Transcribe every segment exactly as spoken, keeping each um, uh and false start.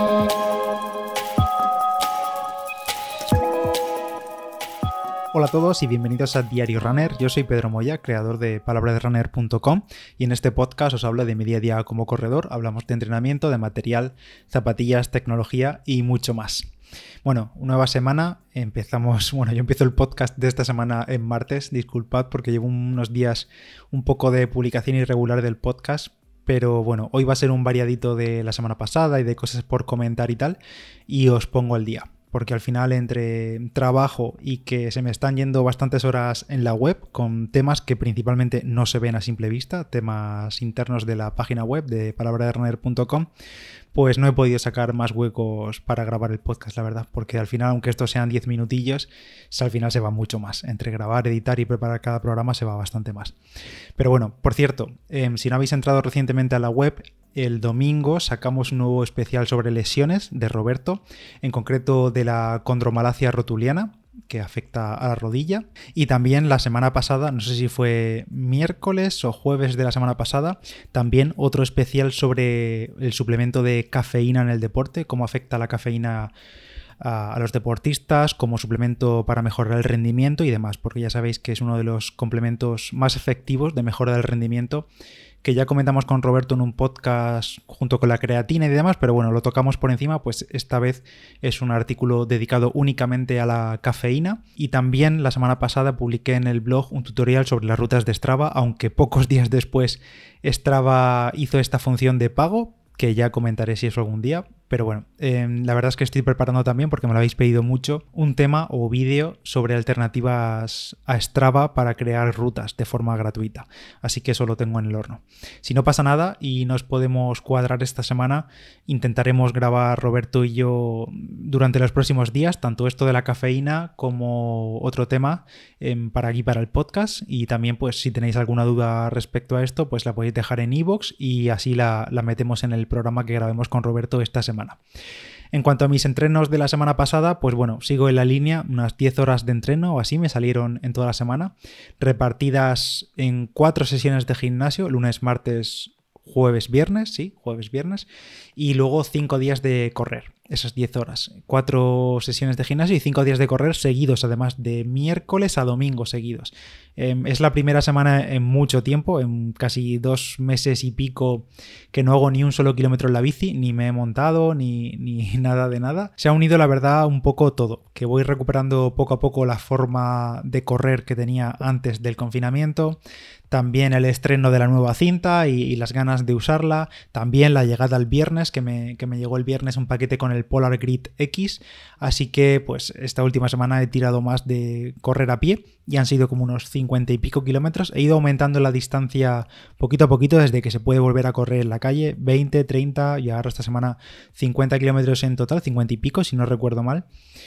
Hola a todos y bienvenidos a Diario Runner. Yo soy Pedro Moya, creador de palabra de runner punto com, y en este podcast os hablo de mi día a día como corredor. Hablamos de entrenamiento, de material, zapatillas, tecnología y mucho más. Bueno, nueva semana, empezamos, bueno, yo empiezo el podcast de esta semana en martes, disculpad porque llevo unos días un poco de publicación irregular del podcast, pero bueno, hoy va a ser un variadito de la semana pasada y de cosas por comentar y tal, y os pongo al día. Porque al final entre trabajo y que se me están yendo bastantes horas en la web con temas que principalmente no se ven a simple vista, temas internos de la página web de palabra de runner punto com, pues no he podido sacar más huecos para grabar el podcast, la verdad, porque al final, aunque estos sean diez minutillos, al final se va mucho más. Entre grabar, editar y preparar cada programa se va bastante más. Pero bueno, por cierto, eh, si no habéis entrado recientemente a la web, el domingo sacamos un nuevo especial sobre lesiones de Roberto, en concreto de la condromalacia rotuliana, que afecta a la rodilla, y también la semana pasada, no sé si fue miércoles o jueves de la semana pasada, también otro especial sobre el suplemento de cafeína en el deporte, cómo afecta la cafeína a los deportistas como suplemento para mejorar el rendimiento y demás, porque ya sabéis que es uno de los complementos más efectivos de mejora del rendimiento, que ya comentamos con Roberto en un podcast junto con la creatina y demás, pero bueno, lo tocamos por encima, pues esta vez es un artículo dedicado únicamente a la cafeína. Y también la semana pasada publiqué en el blog un tutorial sobre las rutas de Strava, aunque pocos días después Strava hizo esta función de pago, que ya comentaré si eso algún día. Pero bueno, eh, la verdad es que estoy preparando también, porque me lo habéis pedido mucho, un tema o vídeo sobre alternativas a Strava para crear rutas de forma gratuita. Así que eso lo tengo en el horno. Si no pasa nada y nos podemos cuadrar esta semana, intentaremos grabar Roberto y yo durante los próximos días, tanto esto de la cafeína como otro tema eh, para aquí, para el podcast. Y también, pues, si tenéis alguna duda respecto a esto, pues la podéis dejar en iVoox y así la, la metemos en el programa que grabemos con Roberto esta semana. En cuanto a mis entrenos de la semana pasada, pues bueno, sigo en la línea, unas diez horas de entreno o así me salieron en toda la semana, repartidas en cuatro sesiones de gimnasio, lunes, martes, jueves, viernes, sí, jueves, viernes, y luego cinco días de correr, esas diez horas, cuatro sesiones de gimnasio y cinco días de correr seguidos, además de miércoles a domingo seguidos. Eh, es la primera semana en mucho tiempo, en casi dos meses y pico, que no hago ni un solo kilómetro en la bici, ni me he montado, ni, ni nada de nada. Se ha unido, la verdad, un poco todo, que voy recuperando poco a poco la forma de correr que tenía antes del confinamiento, también el estreno de la nueva cinta y, y las ganas de usarla, también la llegada al viernes, que me, que me llegó el viernes un paquete con el Polar Grid X, así que pues esta última semana he tirado más de correr a pie y han sido como unos cincuenta y pico kilómetros. He ido aumentando la distancia poquito a poquito desde que se puede volver a correr en la calle, veinte, treinta y ahora esta semana cincuenta kilómetros en total, cincuenta y pico si no recuerdo mal.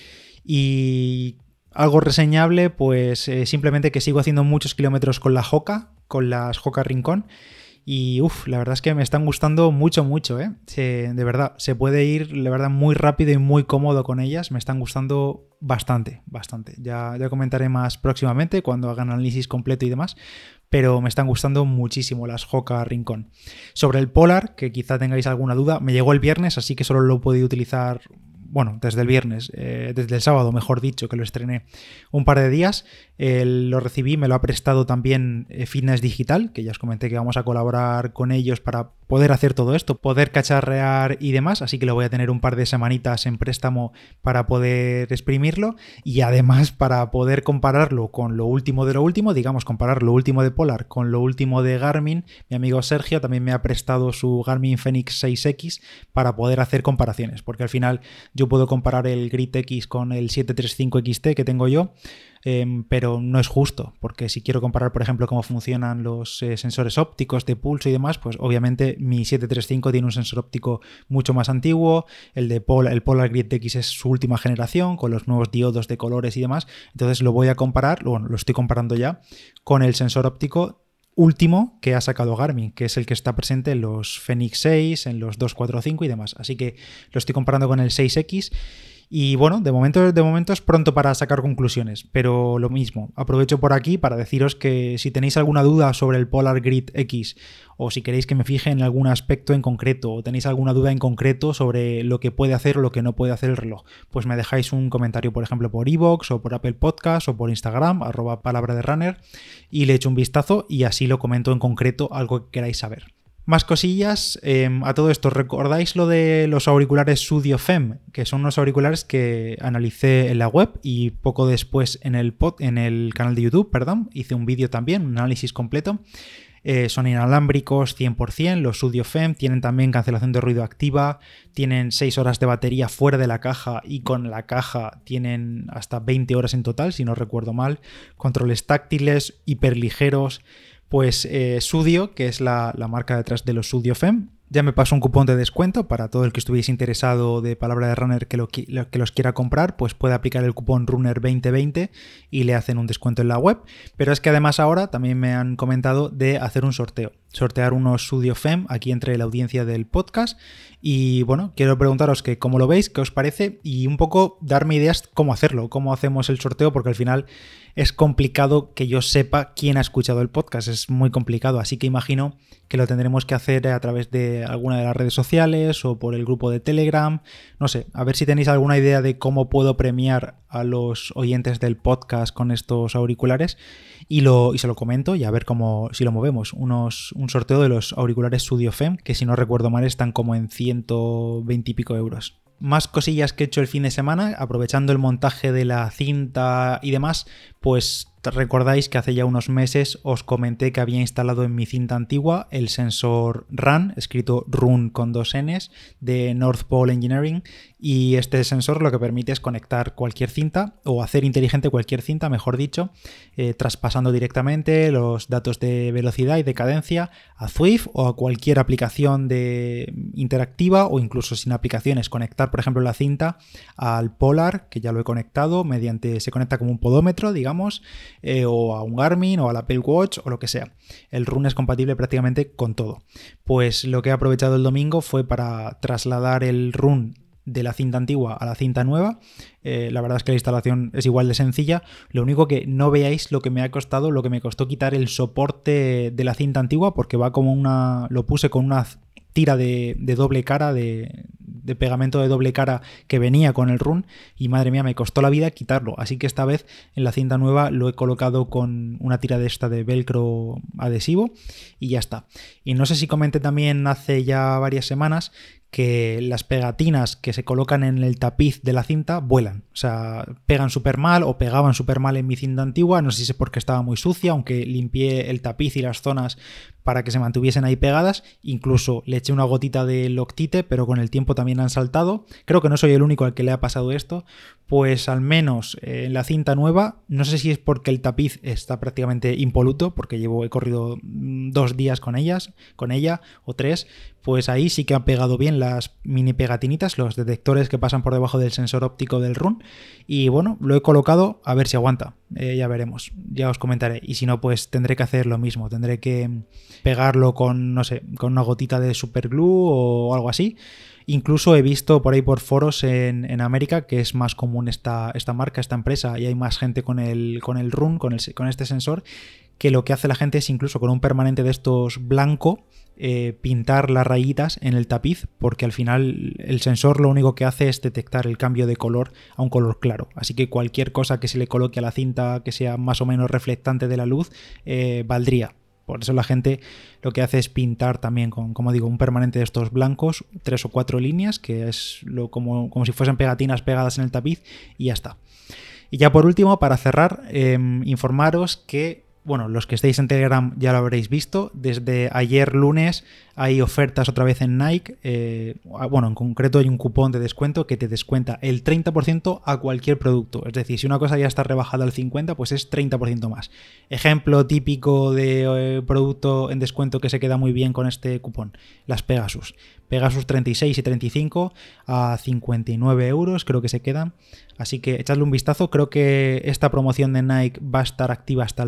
Y algo reseñable, pues eh, simplemente que sigo haciendo muchos kilómetros con la Hoka, con las Hoka Rincón. Y uff, la verdad es que me están gustando mucho, mucho, ¿eh? Se, de verdad, se puede ir, la verdad, muy rápido y muy cómodo con ellas. Me están gustando bastante, bastante. Ya, ya comentaré más próximamente cuando hagan análisis completo y demás. Pero me están gustando muchísimo las Hoka Rincón. Sobre el Polar, que quizá tengáis alguna duda, me llegó el viernes, así que solo lo he podido utilizar, bueno, desde el viernes, eh, desde el sábado, mejor dicho, que lo estrené un par de días. Eh, lo recibí, me lo ha prestado también eh, Fitness Digital, que ya os comenté que vamos a colaborar con ellos para poder hacer todo esto, poder cacharrear y demás, así que lo voy a tener un par de semanitas en préstamo para poder exprimirlo y además para poder compararlo con lo último de lo último, digamos, comparar lo último de Polar con lo último de Garmin. Mi amigo Sergio también me ha prestado su Garmin Fenix seis X para poder hacer comparaciones, porque al final yo puedo comparar el Grid X con el siete treinta y cinco X T que tengo yo, eh, pero no es justo, porque si quiero comparar, por ejemplo, cómo funcionan los eh, sensores ópticos de pulso y demás, pues obviamente mi siete treinta y cinco tiene un sensor óptico mucho más antiguo, el de Polar, el Polar Grid X es su última generación, con los nuevos diodos de colores y demás, entonces lo voy a comparar, bueno, lo estoy comparando ya, con el sensor óptico último que ha sacado Garmin, que es el que está presente en los Fenix seis, en los dos cuatro cinco y demás. Así que lo estoy comparando con el seis X Y bueno, de momento, de momento es pronto para sacar conclusiones, pero lo mismo, aprovecho por aquí para deciros que si tenéis alguna duda sobre el Polar Grid X o si queréis que me fije en algún aspecto en concreto o tenéis alguna duda en concreto sobre lo que puede hacer o lo que no puede hacer el reloj, pues me dejáis un comentario, por ejemplo, por iVoox o por Apple Podcast o por Instagram, arroba palabra de runner, y le echo un vistazo y así lo comento en concreto algo que queráis saber. Más cosillas, eh, a todo esto, ¿recordáis lo de los auriculares Sudio F E M? Que son unos auriculares que analicé en la web y poco después en el, pod, en el canal de YouTube, perdón, hice un vídeo también, un análisis completo. Eh, son inalámbricos cien por ciento, los Sudio F E M, tienen también cancelación de ruido activa, tienen seis horas de batería fuera de la caja y con la caja tienen hasta veinte horas en total, si no recuerdo mal, controles táctiles, hiperligeros. Pues eh, Sudio, que es la, la marca detrás de los Sudio F E M, ya me pasó un cupón de descuento para todo el que estuviese interesado de Palabra de Runner que, lo, que los quiera comprar, pues puede aplicar el cupón runner veinte veinte y le hacen un descuento en la web. Pero es que además ahora también me han comentado de hacer un sorteo, sortear unos Sudio F E M aquí entre la audiencia del podcast. Y bueno, quiero preguntaros que cómo lo veis, qué os parece y un poco darme ideas cómo hacerlo, cómo hacemos el sorteo, porque al final es complicado que yo sepa quién ha escuchado el podcast, es muy complicado, así que imagino que lo tendremos que hacer a través de alguna de las redes sociales o por el grupo de Telegram, no sé, a ver si tenéis alguna idea de cómo puedo premiar a los oyentes del podcast con estos auriculares y, lo, y se lo comento y a ver cómo, si lo movemos, unos, un sorteo de los auriculares Sudio F E M, que si no recuerdo mal están como en ciento veinte y pico euros. Más cosillas que he hecho el fin de semana, aprovechando el montaje de la cinta y demás, pues recordáis que hace ya unos meses os comenté que había instalado en mi cinta antigua el sensor R U N, escrito R U N con dos Ns, de North Pole Engineering, y este sensor lo que permite es conectar cualquier cinta o hacer inteligente cualquier cinta, mejor dicho, eh, traspasando directamente los datos de velocidad y de cadencia a Zwift o a cualquier aplicación de interactiva o incluso sin aplicaciones, conectar por ejemplo la cinta al Polar, que ya lo he conectado mediante, se conecta como un podómetro, digamos, Eh, o a un Garmin o al Apple Watch o lo que sea. El R U N es compatible prácticamente con todo. Pues lo que he aprovechado el domingo fue para trasladar el R U N de la cinta antigua a la cinta nueva. Eh, la verdad es que la instalación es igual de sencilla. Lo único que no veáis lo que me ha costado, lo que me costó quitar el soporte de la cinta antigua, porque va como una... lo puse con una tira de, de doble cara, de, de pegamento de doble cara que venía con el R U N y madre mía, me costó la vida quitarlo. Así que esta vez en la cinta nueva lo he colocado con una tira de esta de velcro adhesivo y ya está. Y no sé si comenté también hace ya varias semanas que las pegatinas que se colocan en el tapiz de la cinta vuelan, o sea, pegan súper mal o pegaban súper mal en mi cinta antigua, no sé si es porque estaba muy sucia, aunque limpié el tapiz y las zonas para que se mantuviesen ahí pegadas, incluso le eché una gotita de Loctite, pero con el tiempo también han saltado. Creo que no soy el único al que le ha pasado esto, pues al menos en la cinta nueva, no sé si es porque el tapiz está prácticamente impoluto, porque llevo, he corrido dos días con ellas, con ella, o tres, pues ahí sí que han pegado bien las mini pegatinitas, los detectores que pasan por debajo del sensor óptico del R U N, y bueno, lo he colocado a ver si aguanta, eh, ya veremos, ya os comentaré, y si no, pues tendré que hacer lo mismo, tendré que pegarlo con, no sé, con una gotita de superglue o algo así. Incluso he visto por ahí por foros en, en América que es más común esta, esta marca, esta empresa, y hay más gente con el, con el R U N, con, el, con este sensor, que lo que hace la gente es incluso con un permanente de estos blanco eh, pintar las rayitas en el tapiz, porque al final el sensor lo único que hace es detectar el cambio de color a un color claro. Así que cualquier cosa que se le coloque a la cinta que sea más o menos reflectante de la luz eh, valdría. Por eso la gente lo que hace es pintar también con, como digo, un permanente de estos blancos, tres o cuatro líneas, que es lo, como, como si fuesen pegatinas pegadas en el tapiz, y ya está. Y ya por último, para cerrar, eh, informaros que, bueno, los que estéis en Telegram ya lo habréis visto, desde ayer lunes hay ofertas otra vez en Nike, eh, bueno, en concreto hay un cupón de descuento que te descuenta el treinta por ciento a cualquier producto, es decir, si una cosa ya está rebajada al cincuenta por ciento, pues es treinta por ciento más. Ejemplo típico de eh, producto en descuento que se queda muy bien con este cupón, las Pegasus. Pegasus treinta y seis y treinta y cinco a cincuenta y nueve euros creo que se quedan, así que echadle un vistazo. Creo que esta promoción de Nike va a estar activa hasta el viernes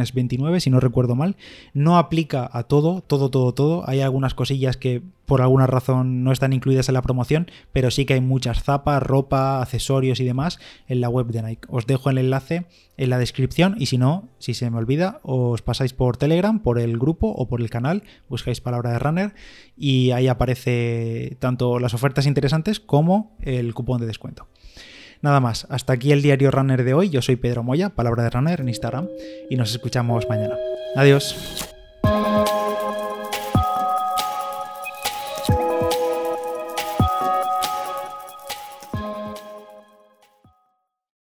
viernes veintinueve, si no recuerdo mal. No aplica a todo, todo, todo, todo. Hay algunas cosillas que por alguna razón no están incluidas en la promoción, pero sí que hay muchas zapas, ropa, accesorios y demás en la web de Nike. Os dejo el enlace en la descripción y si no, si se me olvida, os pasáis por Telegram, por el grupo o por el canal, buscáis Palabra de Runner y ahí aparece tanto las ofertas interesantes como el cupón de descuento. Nada más, hasta aquí el Diario Runner de hoy. Yo soy Pedro Moya, Palabra de Runner en Instagram, y nos escuchamos mañana. Adiós.